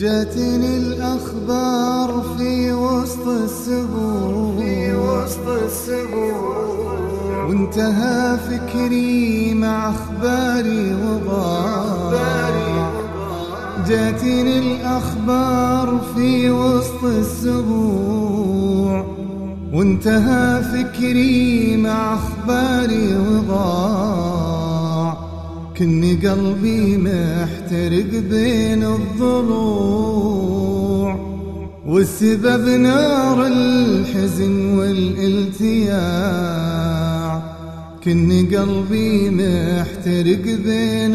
جاتني الأخبار في وسط السبوع وانتهى فكري مع أخباري وضاع. جاتني الأخبار في وسط السبوع وانتهى فكري مع أخباري وضاع. كني قلبي محترق بين الضلوع والسبب نار الحزن والالتياع. كني قلبي محترق بين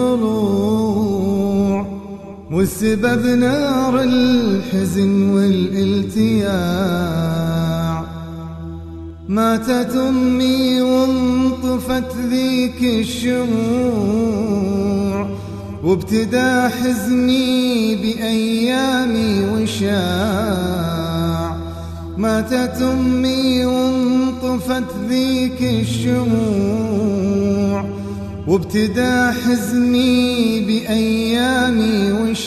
الضلوع والسبب نار الحزن والالتياع. ماتت أمي وانطفت ذيك الشموع وابتدى حزني بأيامي وشاع. ماتت أمي وانطفت ذيك الشموع وابتدى حزني بأيامي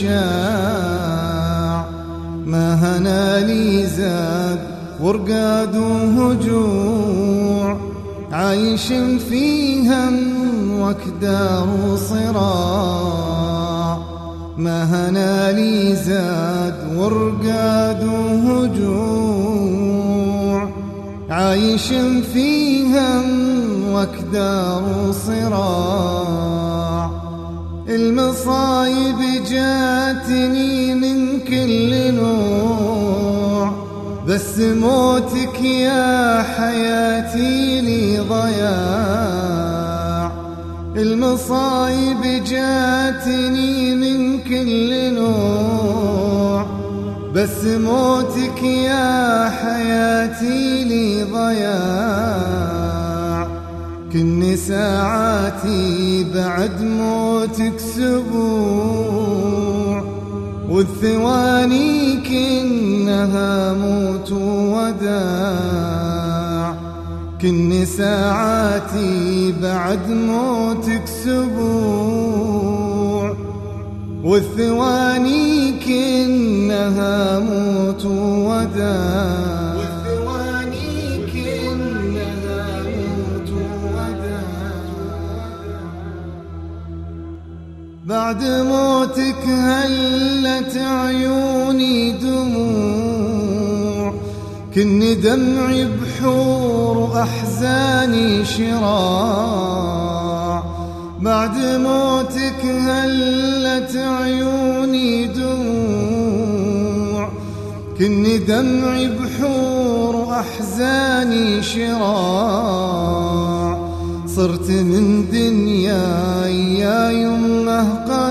وشاع. ما هنا لي زاد ورقاد وهجوع عايش في هم وكدار وصراع. ما هنا لي زاد ورقاد وهجوع عايش في هم وكدار وصراع. المصايب جاتني من كل نوع بس موتك يا حياتي لي ضياع. المصايب جاتني من كل نوع بس موتك يا حياتي لي ضياع. كني ساعاتي بعد موتك سبوع والثواني كنها موت وداع. كني ساعاتي بعد موتك سبوع والثواني كنها موت وداع. بعد موتك هلت عيوني دموع كني دمعي بحور وأحزاني شراع. بعد موتك هلت عيوني دموع كني دمعي بحور وأحزاني شراع. صرت من دنياي يا يمه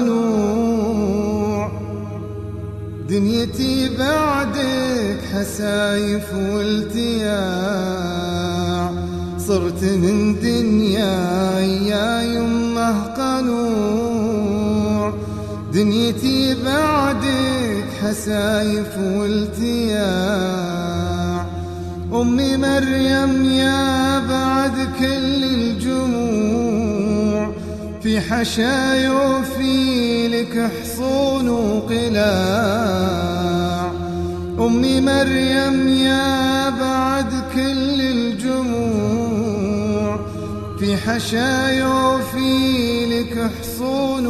قنوع دنيتي بعدك حسايف والتياع. صرت من دنياي يا يمه قنوع دنيتي بعدك حسايف والتياع. أمي مريم يا بعد كل الجموع في حشايا وفي لك حصون وقلاع. أمي مريم يا بعد كل الجموع في حشايا وفي لك حصون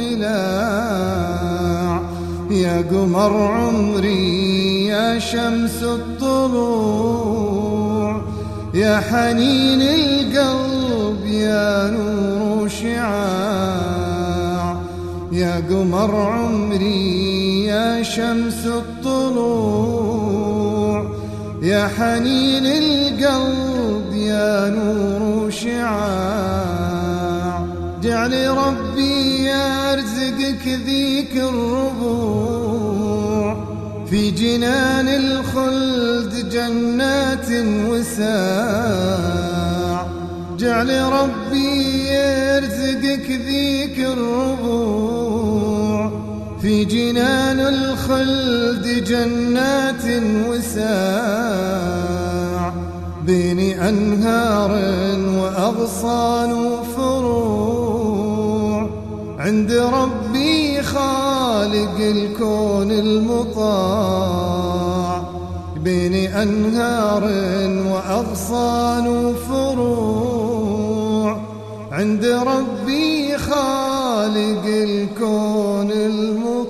وقلاع. يا قمر عمري يا شمس الطلوع يا حنين القلب يا نور شعاع. يا قمر عمري يا شمس الطلوع يا حنين القلب يا نور شعاع. جعل ربي يرزقك ذيك الربوع في جنان الخلد جنات وساع. جعل ربي يرزقك ذيك الربوع في جنان الخلد جنات وساع. بين أنهار وأغصان وفروع عند ربي خالق خالق الكون المطاع بين أنهار وأغصان وفروع عند ربي خالق الكون المطاع